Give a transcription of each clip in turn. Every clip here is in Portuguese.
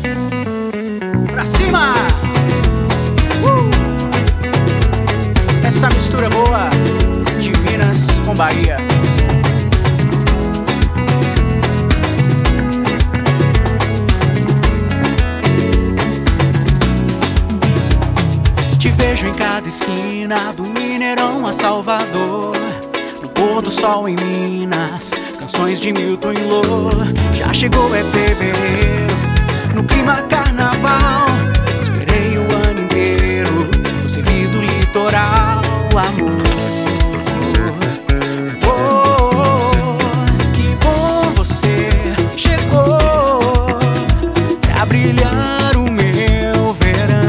Pra cima! Essa mistura boa de Minas com Bahia. Te vejo em cada esquina, do Mineirão a Salvador, no pôr do sol em Minas, canções de Milton e Lô. Já chegou, é fevereiro, no clima carnaval. Esperei o ano inteiro, você vir do litoral, amor. Oh, que bom você chegou pra brilhar o meu verão.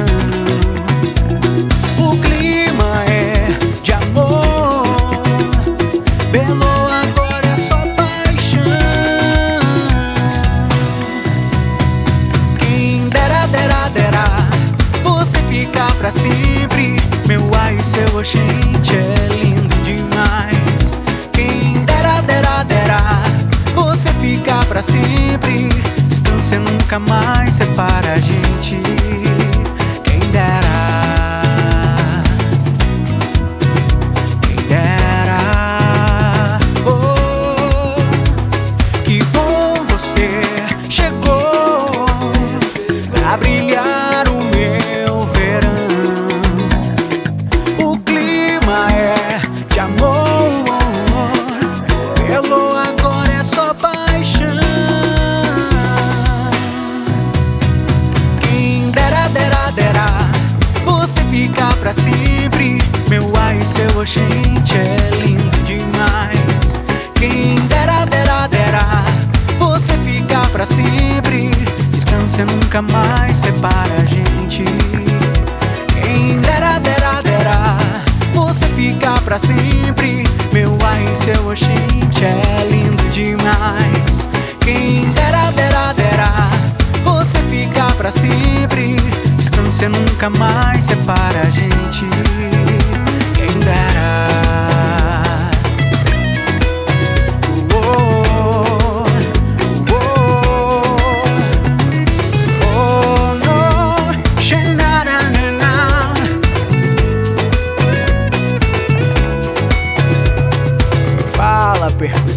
O clima é de amor, belo agora é só paixão. Quem dera, dera, dera, você ficar pra sempre. Meu ai, seu oxente é lindo demais. Quem dera, dera, dera, você ficar pra sempre. Distância nunca mais separa a gente. Quem dera, quem dera. Oh, que bom você chegou pra brilhar o meu verão. O clima é de amor, pelo agora é só paixão. Quem dera, dera, dera, você ficar pra sempre. Meu ai, seu oxente é lindo demais. Quem dera, dera, dera, você ficar pra sempre. Distância nunca mais separa a gente. Quem dera, dera, dera, você ficar pra sempre. Meu ai, seu oxente é lindo demais. Quem dera, dera, dera, você ficar pra sempre. Distância nunca mais separa a gente. Quem dera. Oh, oh, oh, no, shenanana. Fala, percussão.